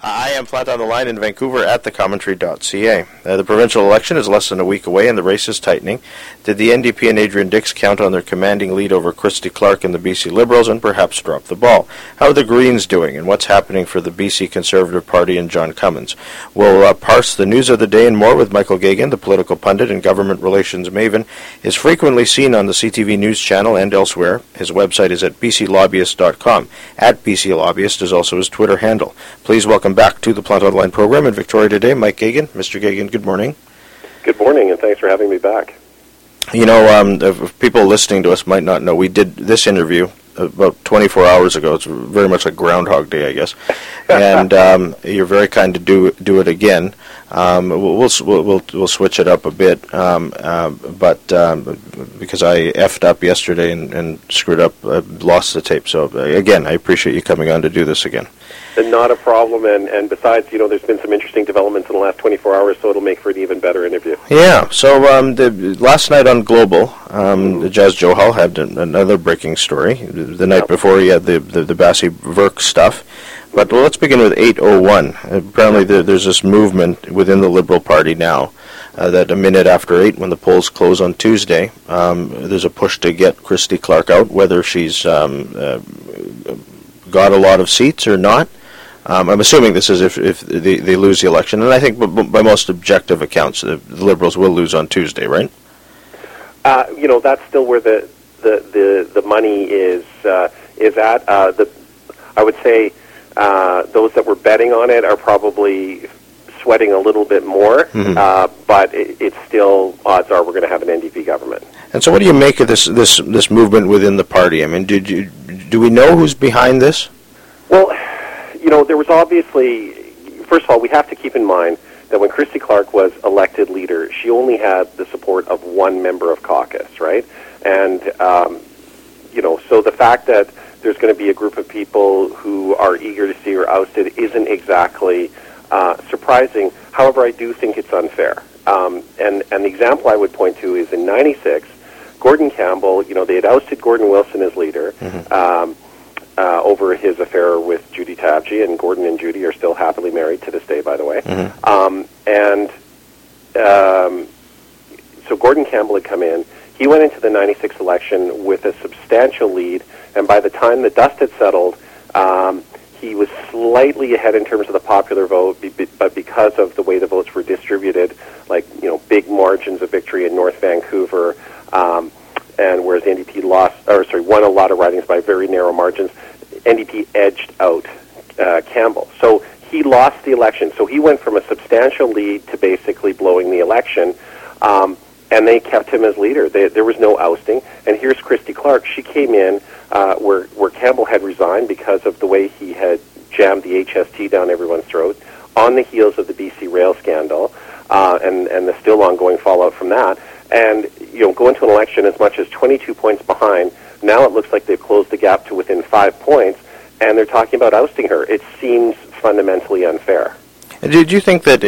I am flat on the line in Vancouver at thecommentary.ca. The provincial election is less than a week away and the race is tightening. Did the NDP and Adrian Dix count on their commanding lead over Christy Clark and the BC Liberals and perhaps drop the ball? How are the Greens doing and what's happening for the BC Conservative Party and John Cummins? We'll parse the news of the day and more with Michael Geoghegan, the political pundit and government relations maven. Is frequently seen on the CTV News channel and elsewhere. His website is at bclobbyist.com. At BCLobbyist is also his Twitter handle. Please welcome back to the Plant Online program in Victoria today, Mike Geoghegan. Mr. Geoghegan, good morning. Good morning, and thanks for having me back. You know, if people listening to us might not know, we did this interview about 24 hours ago. It's very much like Groundhog Day, I guess. And you're very kind to do it again. We'll switch it up a bit, but because I effed up yesterday and screwed up, I lost the tape. So again, I appreciate you coming on to do this again. Not a problem, and besides, you know, there's been some interesting developments in the last 24 hours, so it'll make for an even better interview. Yeah, so last night on Global, Jas Johal had another breaking story. The night before he had the Bassi Verk stuff. But let's begin with 8:01. Apparently there's this movement within the Liberal Party now that a minute after 8, when the polls close on Tuesday, there's a push to get Christy Clark out, whether she's got a lot of seats or not. I'm assuming this is if they lose the election, and I think by most objective accounts, the Liberals will lose on Tuesday, right? You know, that's still where the money is at. I would say those that were betting on it are probably sweating a little bit more, but it's still odds are we're going to have an NDP government. And so, what do you make of this movement within the party? I mean, do we know who's behind this? Well, you know, there was obviously, first of all, we have to keep in mind that when Christy Clark was elected leader, she only had the support of one member of caucus, right? And, you know, so the fact that there's going to be a group of people who are eager to see her ousted isn't exactly surprising. However, I do think it's unfair. And the example I would point to is in '96, Gordon Campbell, you know, they had ousted Gordon Wilson as leader, over his affair with Judy Tabji, and Gordon and Judy are still happily married to this day, by the way. So Gordon Campbell had come in. He went into the '96 election with a substantial lead, and by the time the dust had settled, he was slightly ahead in terms of the popular vote, but because of the way the votes were distributed, like, you know, big margins of victory in North Vancouver, and whereas the NDP won a lot of ridings by very narrow margins, NDP edged out Campbell. So he lost the election. So he went from a substantial lead to basically blowing the election, and they kept him as leader. There was no ousting. And here's Christy Clark. She came in where Campbell had resigned because of the way he had jammed the HST down everyone's throat on the heels of the BC Rail scandal, and the still ongoing fallout from that. And, you know, go into an election as much as 22 points behind. Now it looks like they've closed the gap to within 5 points, and they're talking about ousting her. It seems fundamentally unfair. Did you think that,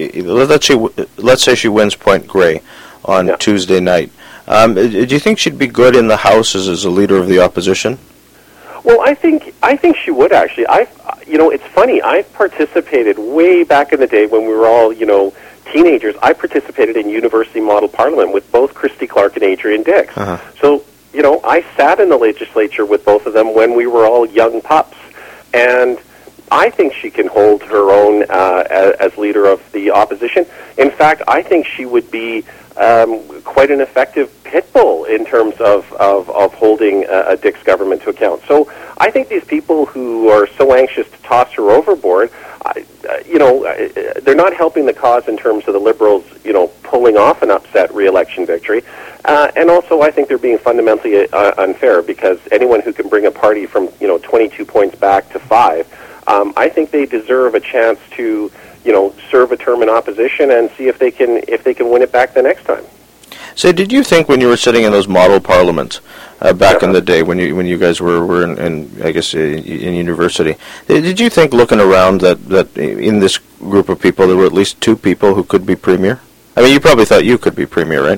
let's say she wins Point Grey on Tuesday night, do you think she'd be good in the House as a leader of the opposition? Well, I think she would, actually. You know, it's funny. I've participated way back in the day when we were all, you know, teenagers. I participated in University Model Parliament with both Christy Clark and Adrian Dix. So, you know, I sat in the legislature with both of them when we were all young pups. And I think she can hold her own as leader of the opposition. In fact, I think she would be quite an effective pit bull in terms of holding a Dix government to account. So I think these people who are so anxious to toss her overboard, you know, they're not helping the cause in terms of the Liberals, you know, pulling off an upset re-election victory. And also, I think they're being fundamentally unfair, because anyone who can bring a party from, you know, 22 points back to 5, I think they deserve a chance to, you know, serve a term in opposition and see if they can win it back the next time. So, did you think when you were sitting in those model parliaments back in the day, when you guys were in I guess in university, did you think, looking around, that in this group of people there were at least 2 people who could be premier? I mean, you probably thought you could be premier, right?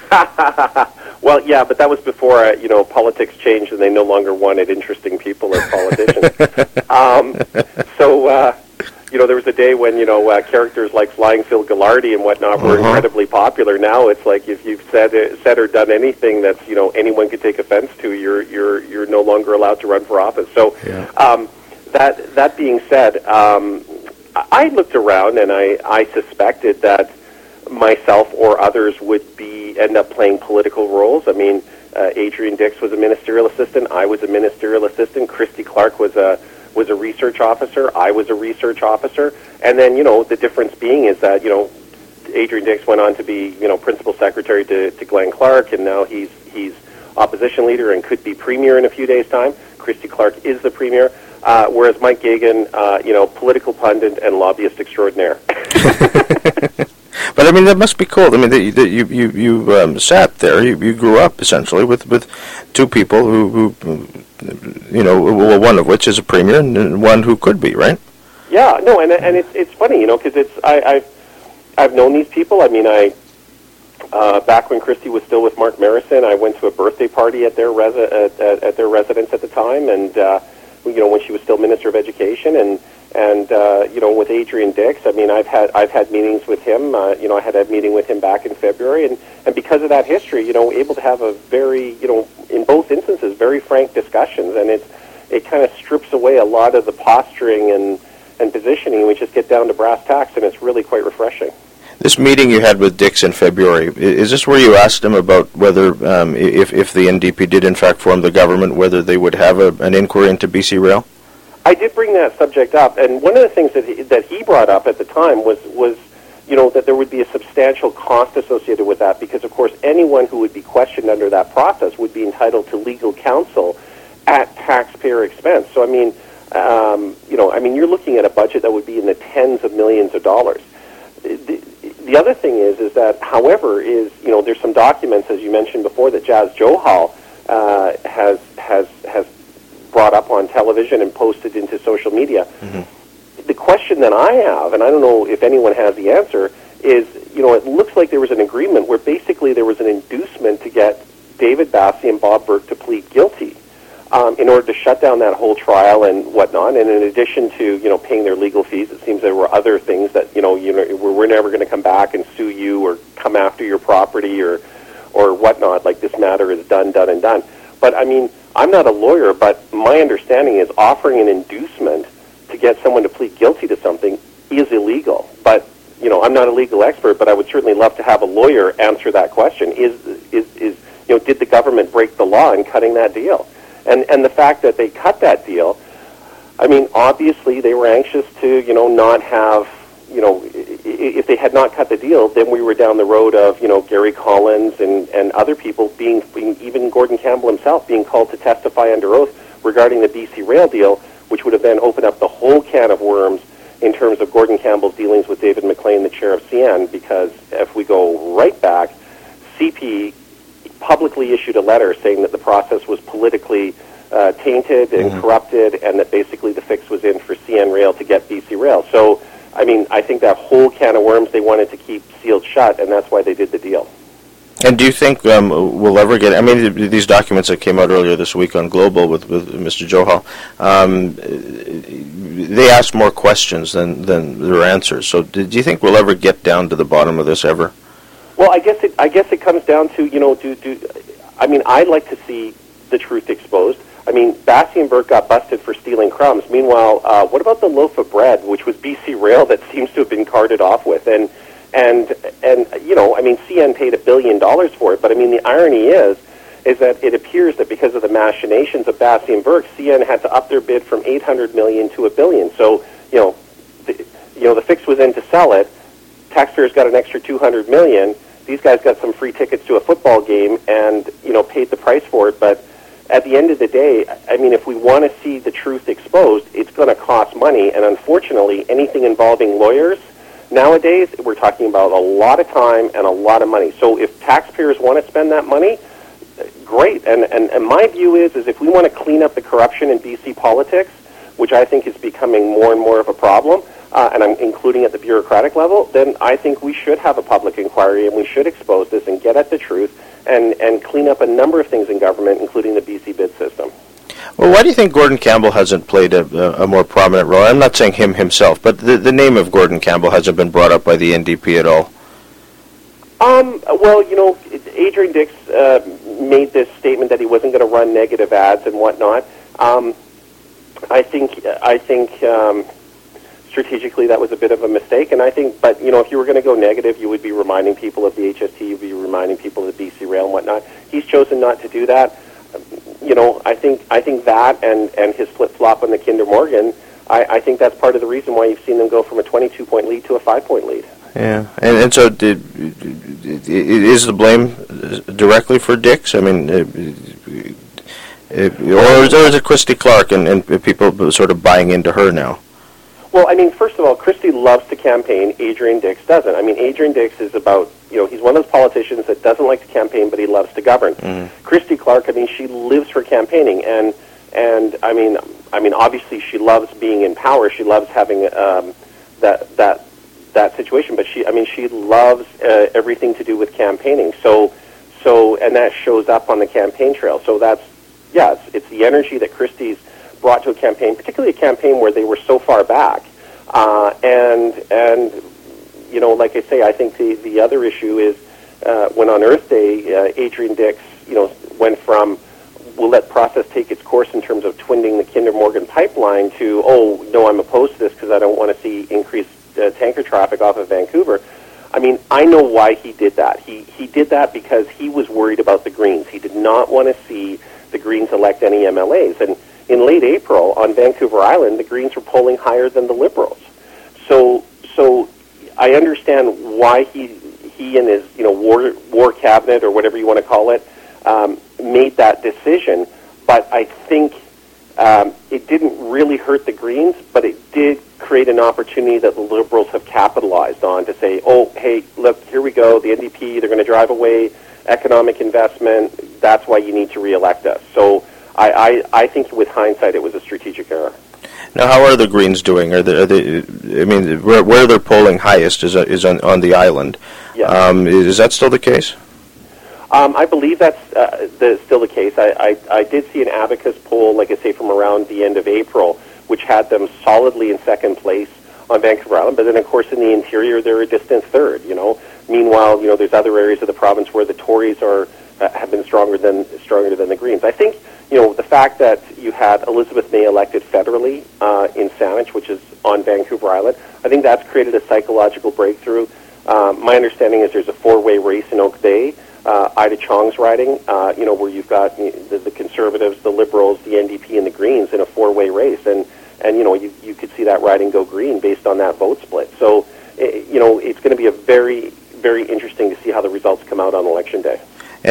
Well, yeah, but that was before you know, politics changed and they no longer wanted interesting people as politicians. So you there was a day when, characters like Flying Phil Gallardi and whatnot were incredibly popular. Now it's like if you've said or done anything that's, anyone could take offense to, you're no longer allowed to run for office. So that being said, I looked around and I suspected that myself or others would end up playing political roles. I mean, Adrian Dix was a ministerial assistant. I was a ministerial assistant. Christy Clark was a research officer. I was a research officer. And then, the difference being is that, Adrian Dix went on to be, principal secretary to Glenn Clark, and now he's opposition leader and could be premier in a few days' time. Christy Clark is the premier, whereas Mike Gagan, political pundit and lobbyist extraordinaire. But I mean, that must be cool. I mean, you sat there. You grew up essentially with two people who one of which is a premier and one who could be, right? Yeah, no, and it's funny, because I've known these people. I mean, back when Christy was still with Mark Marison, I went to a birthday party at their residence at the time, and when she was still Minister of Education, and with Adrian Dix, I mean, I've had meetings with him. I had a meeting with him back in February, and because of that history, able to have a very, in both instances, very frank discussions, and it kind of strips away a lot of the posturing and positioning. We just get down to brass tacks, and it's really quite refreshing. This meeting you had with Dix in February, is this where you asked him about whether, if the NDP did in fact form the government, whether they would have an inquiry into BC Rail? I did bring that subject up, and one of the things that he brought up at the time was that there would be a substantial cost associated with that, because of course anyone who would be questioned under that process would be entitled to legal counsel at taxpayer expense. So I mean, you're looking at a budget that would be in the tens of millions of dollars. The other thing is that, however, there's some documents, as you mentioned before, that Jas Johal has brought up on television and posted into social media. Mm-hmm. The question that I have, and I don't know if anyone has the answer, is, it looks like there was an agreement where basically there was an inducement to get David Bassey and Bob Burke to plead guilty in order to shut down that whole trial and whatnot. And in addition to, paying their legal fees, it seems there were other things that, we're never going to come back and sue you or come after your property or whatnot, like this matter is done and done. But, I mean, I'm not a lawyer, but my understanding is offering an inducement to get someone to plead guilty to something is illegal. But, I'm not a legal expert, but I would certainly love to have a lawyer answer that question. Did the government break the law in cutting that deal? And the fact that they cut that deal, I mean, obviously they were anxious to, not have, if they had not cut the deal, then we were down the road of, Gary Collins and other people being, even Gordon Campbell himself, being called to testify under oath regarding the BC Rail deal, which would have then opened up the whole can of worms in terms of Gordon Campbell's dealings with David McLean, the chair of CN, because if we go right back, CP publicly issued a letter saying that the process was politically tainted and corrupted, and that basically the fix was in for CN Rail to get BC Rail. So, I mean, I think that whole can of worms they wanted to keep sealed shut, and that's why they did the deal. And do you think we'll ever get... I mean, these documents that came out earlier this week on Global with Mr. Johal, they asked more questions than their answers. So do you think we'll ever get down to the bottom of this ever? Well, I guess it comes down to, I mean, I'd like to see the truth exposed. I mean, Bassey and Burke got busted for stealing crumbs. Meanwhile, what about the loaf of bread, which was BC Rail, that seems to have been carted off with? And I mean, CN paid $1 billion for it, but I mean, the irony is that it appears that because of the machinations of Bassey and Burke, CN had to up their bid from $800 million to $1 billion. So, the fix was in to sell it. Taxpayers got an extra $200 million. These guys got some free tickets to a football game and, paid the price for it. But at the end of the day, I mean, if we want to see the truth exposed, it's going to cost money. And unfortunately, anything involving lawyers, nowadays, we're talking about a lot of time and a lot of money. So if taxpayers want to spend that money, great. And my view is if we want to clean up the corruption in BC politics, which I think is becoming more and more of a problem, and I'm including at the bureaucratic level, then I think we should have a public inquiry and we should expose this and get at the truth and clean up a number of things in government, including the BC bid system. Well, why do you think Gordon Campbell hasn't played a more prominent role? I'm not saying him himself, but the name of Gordon Campbell hasn't been brought up by the NDP at all. Well, Adrian Dix made this statement that he wasn't going to run negative ads and whatnot. I think strategically that was a bit of a mistake, and I think, but if you were going to go negative, you would be reminding people of the HST, you'd be reminding people of the BC Rail and whatnot. He's chosen not to do that. I think that and his flip-flop on the Kinder Morgan, I think that's part of the reason why you've seen them go from a 22-point lead to a 5-point lead. Yeah, and so is the blame directly for Dix? I mean, or is it Christy Clark and people sort of buying into her now? Well, I mean, first of all, Christy loves to campaign. Adrian Dix doesn't. I mean, Adrian Dix is about, he's one of those politicians that doesn't like to campaign, but he loves to govern. Mm-hmm. Christy Clark, I mean, she lives for campaigning, and I mean, obviously, she loves being in power. She loves having that situation, but she loves everything to do with campaigning. So, and that shows up on the campaign trail. So it's the energy that Christie's brought to a campaign, particularly a campaign where they were so far back. And like I say, I think the other issue is when on Earth Day, Adrian Dix, went from we'll let process take its course in terms of twinning the Kinder Morgan pipeline to, oh, no, I'm opposed to this because I don't want to see increased tanker traffic off of Vancouver. I mean, I know why he did that. He did that because he was worried about the Greens. He did not want to see the Greens elect any MLAs. And in late April on Vancouver Island, the Greens were polling higher than the Liberals. So I understand why he and his war cabinet or whatever you want to call it made that decision. But I think it didn't really hurt the Greens, but it did create an opportunity that the Liberals have capitalized on to say, oh, hey, look, here we go, the NDP, they're going to drive away economic investment, that's why you need to re-elect us. So I think with hindsight it was a strategic error. Now, how are the Greens doing? Are they I mean, where they're polling highest is on the island. Yeah. Is that still the case? I believe that's still the case. I did see an Abacus poll, like I say, from around the end of April, which had them solidly in second place on Vancouver Island. But then, of course, in the interior, they're a distant third. Meanwhile, there's other areas of the province where the Tories have been stronger than the Greens. I think the fact that you had Elizabeth May elected federally in Saanich, which is on Vancouver Island, I think that's created a psychological breakthrough. My understanding is there's a four-way race in Oak Bay. Ida Chong's riding, where you've got the Conservatives, the Liberals, the NDP, and the Greens in a four-way race, and you could see that riding go green based on that vote split. So, it's going to be a very, very interesting to see how the results come out on Election Day.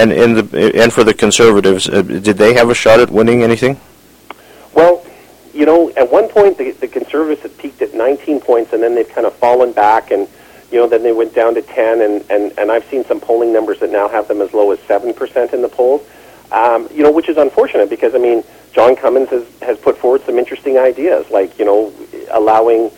And for the Conservatives, did they have a shot at winning anything? Well, at one point the Conservatives had peaked at 19 points, and then they've kind of fallen back, and then they went down to 10, and I've seen some polling numbers that now have them as low as 7% in the polls, which is unfortunate because, I mean, John Cummins has put forward some interesting ideas, like, allowing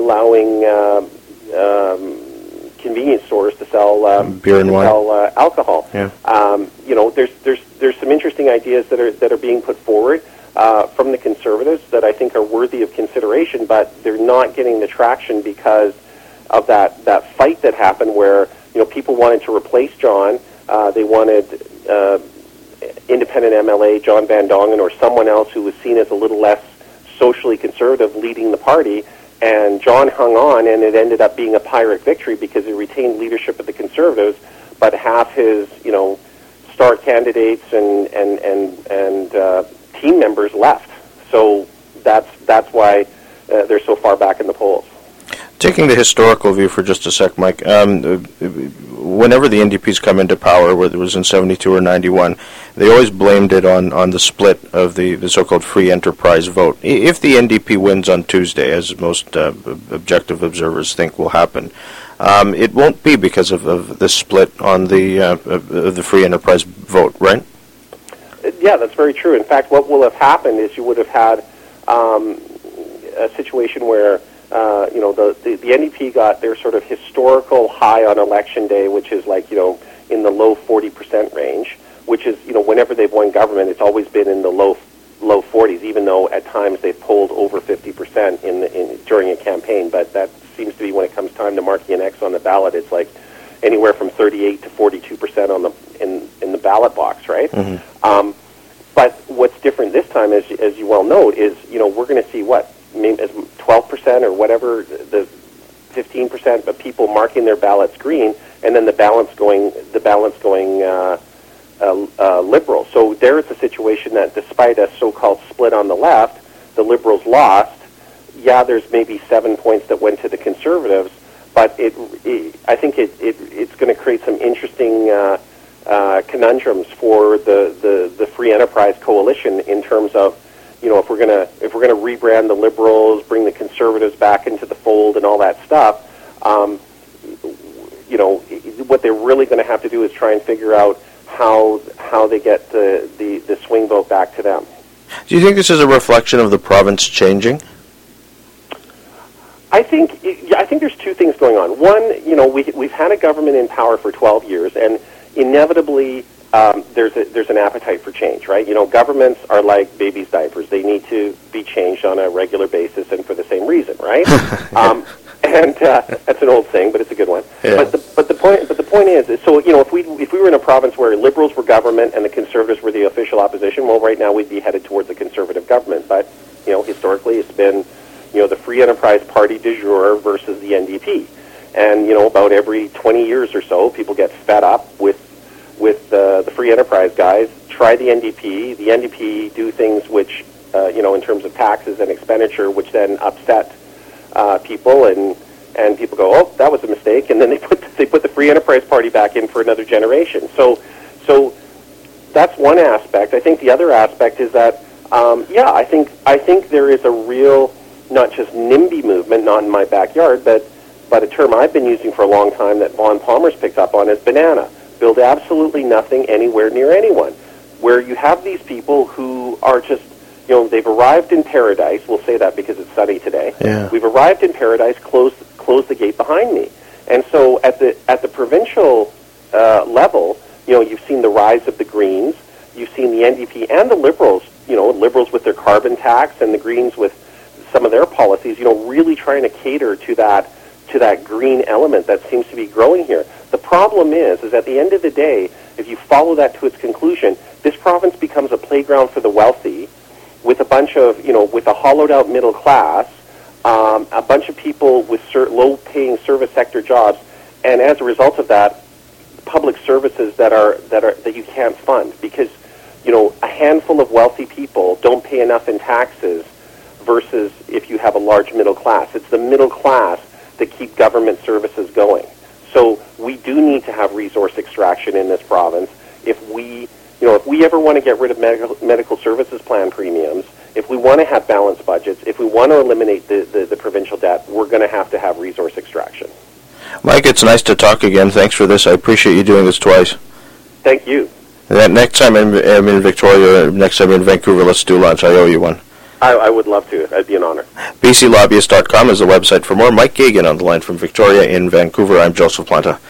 convenience stores to sell beer and wine, sell alcohol. Yeah. There's some interesting ideas that are being put forward from the Conservatives that I think are worthy of consideration, but they're not getting the traction because of that fight that happened where people wanted to replace John. They wanted independent MLA John Van Dongen or someone else who was seen as a little less socially conservative leading the party. And John hung on, and it ended up being a Pyrrhic victory because he retained leadership of the Conservatives, but half his star candidates and team members left. So that's why they're so far back in the polls. Taking the historical view for just a sec, Mike, whenever the NDP's come into power, whether it was in 72 or 91, they always blamed it on the split of the so-called free enterprise vote. If the NDP wins on Tuesday, as most objective observers think will happen, it won't be because of the split on the free enterprise vote, right? Yeah, that's very true. In fact, what will have happened is you would have had a situation where the NDP got their sort of historical high on Election Day, which is like, in the low 40% range, which is, whenever they've won government, it's always been in the low low 40s, even though at times they've polled over 50% during a campaign. But that seems to be when it comes time to marking an X on the ballot, it's like anywhere from 38 to 42% on in the ballot box, right? Mm-hmm. But what's different this time, as you well note, is we're going to see what, maybe 12% or whatever, the 15% of people marking their ballots green, and then the balance going Liberal. So there is a situation that despite a so-called split on the left, the Liberals lost. Yeah, there's maybe 7 points that went to the Conservatives, but I think it's going to create some interesting conundrums for the Free Enterprise Coalition in terms of, if we're gonna rebrand the Liberals, bring the Conservatives back into the fold, and all that stuff. What they're really going to have to do is try and figure out how they get the swing vote back to them. Do you think this is a reflection of the province changing? I think there's two things going on. One, we've had a government in power for 12 years, and inevitably there's an appetite for change, right? Governments are like babies' diapers; they need to be changed on a regular basis, and for the same reason, right? And that's an old saying, but it's a good one. Yeah. But the point is, so if we were in a province where Liberals were government and the Conservatives were the official opposition, well, right now we'd be headed towards a Conservative government. But historically, it's been the Free Enterprise Party du jour versus the NDP, and about every 20 years or so, people get fed up with the Free Enterprise guys. Try the NDP. The NDP do things which in terms of taxes and expenditure, which then upset people, and people go, oh, that was a mistake, and then they put the Free Enterprise Party back in for another generation. So that's one aspect. I think the other aspect is that I think there is a real, not just NIMBY movement, not in my backyard, but a term I've been using for a long time that Vaughn Palmer's picked up on is banana. Build absolutely nothing anywhere near anyone, where you have these people who are just, they've arrived in paradise. We'll say that because it's sunny today. Yeah. We've arrived in paradise. Close the gate behind me. And so at the provincial level, you've seen the rise of the Greens. You've seen the NDP and the Liberals. Liberals with their carbon tax and the Greens with some of their policies. Really trying to cater to that green element that seems to be growing here. The problem is at the end of the day, if you follow that to its conclusion, this province becomes a playground for the wealthy, with a bunch of, with a hollowed-out middle class, a bunch of people with low-paying service sector jobs, and as a result of that, public services that you can't fund because, a handful of wealthy people don't pay enough in taxes versus if you have a large middle class. It's the middle class that keep government services going. So we do need to have resource extraction in this province. If we ever want to get rid of medical services plan premiums, if we want to have balanced budgets, if we want to eliminate the provincial debt, we're going to have resource extraction. Mike, it's nice to talk again. Thanks for this. I appreciate you doing this twice. Thank you. And that next time I'm in Victoria, next time in Vancouver, let's do lunch. I owe you one. I would love to. That'd be an honor. BCLobbyist.com is the website for more. Mike Geoghegan on the line from Victoria in Vancouver. I'm Joseph Planta.